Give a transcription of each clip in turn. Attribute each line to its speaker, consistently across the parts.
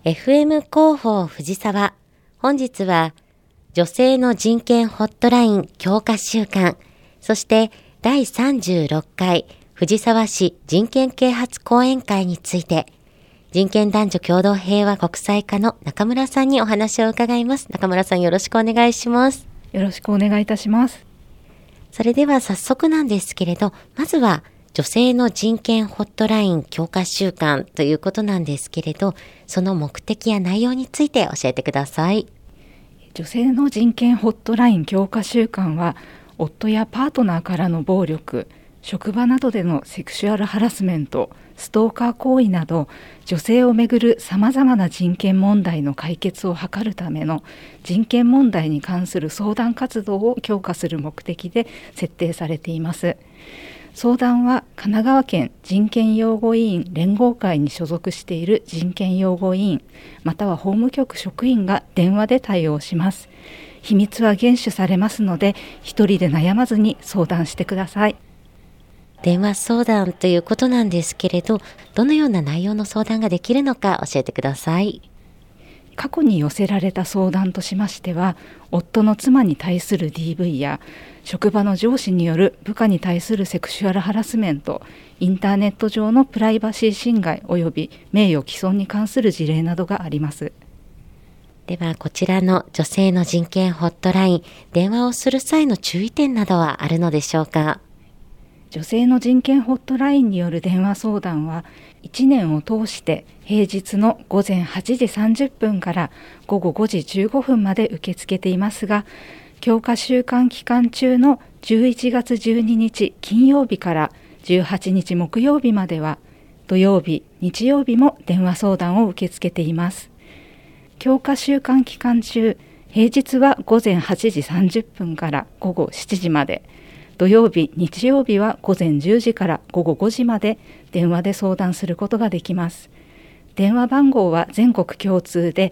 Speaker 1: FM 広報藤沢。本日は女性の人権ホットライン強化週間、そして第36回藤沢市人権啓発講演会について、人権男女共同平和国際課の中村さんにお話を伺います。中村さん、よろしくお願いします。
Speaker 2: よろしくお願いいたします。
Speaker 1: それでは早速なんですけれど、まずは女性の人権ホットライン強化週間ということなんですけれど、その目的や内容について教えてください。
Speaker 2: 女性の人権ホットライン強化週間は、夫やパートナーからの暴力、職場などでのセクシュアルハラスメント、ストーカー行為など、女性をめぐるさまざまな人権問題の解決を図るための人権問題に関する相談活動を強化する目的で設定されています。相談は神奈川県人権擁護委員連合会に所属している人権擁護委員、または法務局職員が電話で対応します。秘密は厳守されますので、一人で悩まずに相談してください。
Speaker 1: 電話相談ということなんですけれど、どのような内容の相談ができるのか教えてください。
Speaker 2: 過去に寄せられた相談としましては、夫の妻に対する DV や職場の上司による部下に対するセクシュアルハラスメント、インターネット上のプライバシー侵害及び名誉毀損に関する事例などがあります。
Speaker 1: では、こちらの女性の人権ホットライン、電話をする際の注意点などはあるのでしょうか？
Speaker 2: 女性の人権ホットラインによる電話相談は、1年を通して平日の午前8時30分から午後5時15分まで受け付けていますが、強化週間期間中の11月12日金曜日から18日木曜日までは、土曜日、日曜日も電話相談を受け付けています。強化週間期間中、平日は午前8時30分から午後7時まで、土曜日、日曜日は午前10時から午後5時まで電話で相談することができます。電話番号は全国共通で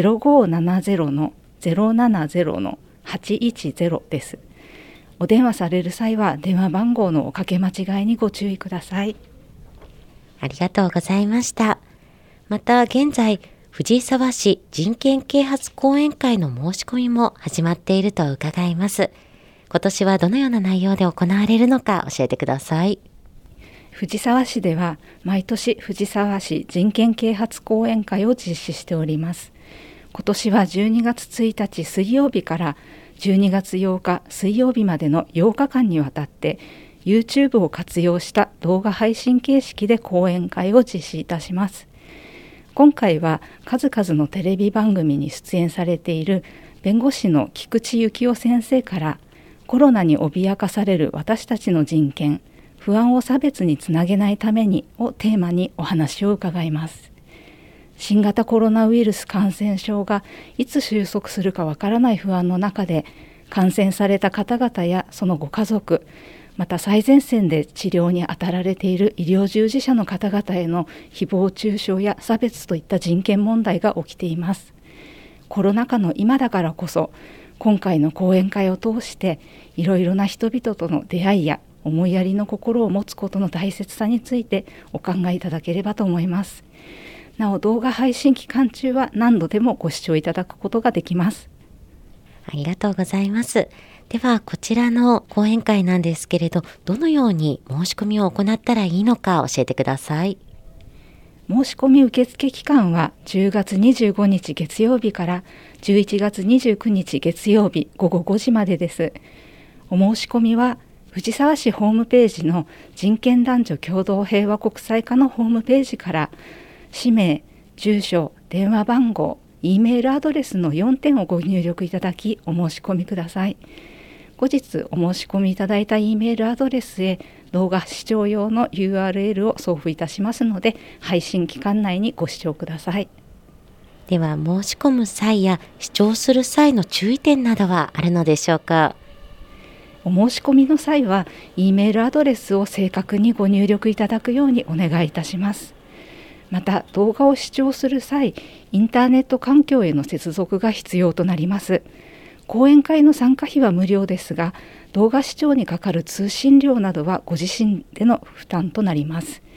Speaker 2: 0570-070-810 です。お電話される際は電話番号のおかけ間違いにご注意ください。
Speaker 1: ありがとうございました。また現在、藤沢市人権啓発講演会の申し込みも始まっていると伺います。今年はどのような内容で行われるのか教えてください。
Speaker 2: 藤沢市では毎年藤沢市人権啓発講演会を実施しております。今年は12月1日水曜日から12月8日水曜日までの8日間にわたって YouTube を活用した動画配信形式で講演会を実施いたします。今回は数々のテレビ番組に出演されている弁護士の菊池幸雄先生から、コロナに脅かされる私たちの人権、不安を差別につなげないためにをテーマにお話を伺います。新型コロナウイルス感染症がいつ収束するかわからない不安の中で、感染された方々やそのご家族、また最前線で治療に当たられている医療従事者の方々への誹謗中傷や差別といった人権問題が起きています。コロナ禍の今だからこそ、今回の講演会を通していろいろな人々との出会いや思いやりの心を持つことの大切さについてお考えいただければと思います。なお、動画配信期間中は何度でもご視聴いただくことができます。
Speaker 1: ありがとうございます。では、こちらの講演会なんですけれど、どのように申し込みを行ったらいいのか教えてください。
Speaker 2: 申し込み受付期間は10月25日月曜日から11月29日月曜日午後5時までです。お申し込みは藤沢市ホームページの人権男女共同平和国際課のホームページから、氏名、住所、電話番号、Eメールアドレスの4点をご入力いただきお申し込みください。後日お申し込みいただいた Eメールアドレスへ動画視聴用の URL を送付いたしますので、配信期間内にご視聴ください。
Speaker 1: では、申し込む際や視聴する際の注意点などはあるのでしょうか？
Speaker 2: お申し込みの際は Eメールアドレスを正確にご入力いただくようにお願いいたします。また、動画を視聴する際、インターネット環境への接続が必要となります。講演会の参加費は無料ですが、動画視聴にかかる通信料などはご自身での負担となります。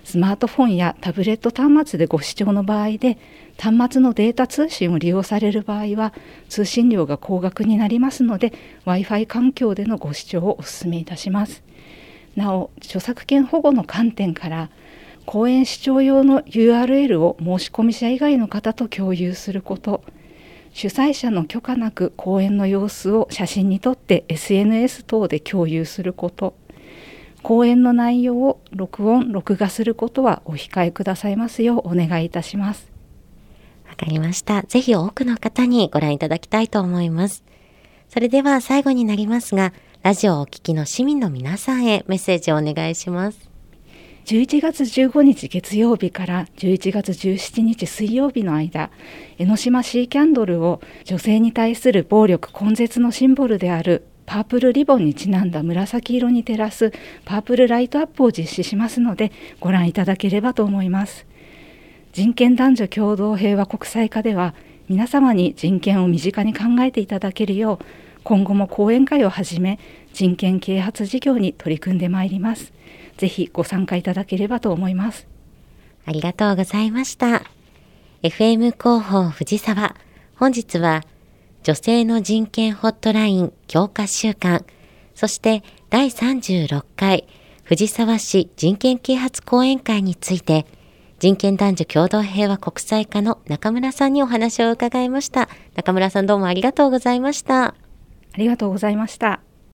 Speaker 2: スマートフォンやタブレット端末でご視聴の場合で、端末のデータ通信を利用される場合は通信料が高額になりますので、 Wi-Fi 環境でのご視聴をお勧めいたします。なお、著作権保護の観点から講演視聴用の URL を申し込み者以外の方と共有すること、主催者の許可なく講演の様子を写真に撮って SNS 等で共有すること、講演の内容を録音・録画することはお控えくださいますようお願いいたします。
Speaker 1: わかりました。ぜひ多くの方にご覧いただきたいと思います。それでは最後になりますが、ラジオをお聞きの市民の皆さんへメッセージをお願いします。
Speaker 2: 11月15日月曜日から11月17日水曜日の間、江ノ島シーキャンドルを女性に対する暴力根絶のシンボルであるパープルリボンにちなんだ紫色に照らすパープルライトアップを実施しますので、ご覧いただければと思います。人権男女共同平和国際課では、皆様に人権を身近に考えていただけるよう、今後も講演会をはじめ人権啓発事業に取り組んでまいります。ぜひご参加いただければと思います。
Speaker 1: ありがとうございました。FM 広報藤沢、本日は女性の人権ホットライン強化週間、そして第36回藤沢市人権啓発講演会について、人権男女共同平和国際課の中村さんにお話を伺いました。中村さん、どうもありがとうございました。
Speaker 2: ありがとうございました。